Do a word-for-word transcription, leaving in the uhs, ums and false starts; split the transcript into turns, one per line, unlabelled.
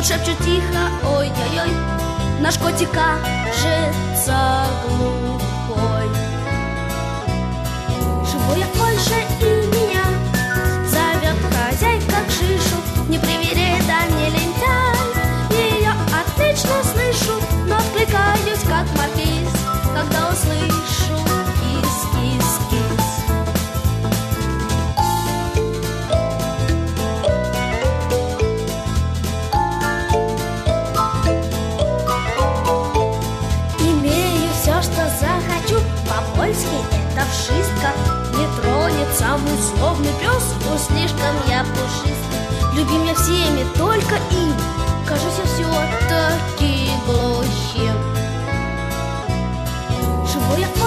шепчут тихо, ой-ой-ой, наш котик кажется глухой. Живу я больше и меня зовет хозяйка к шишу. Не привереда, да не лентяй, ее отлично слышу, но откликаюсь, как маркиз, когда услышу кис-кис-кис. Имею все, что захочу, по-польски это вшистка. Не тронется мой злобный пес, уж слишком я пушист. Любим я всеми, только им кажусь я все-таки глухим. Живу я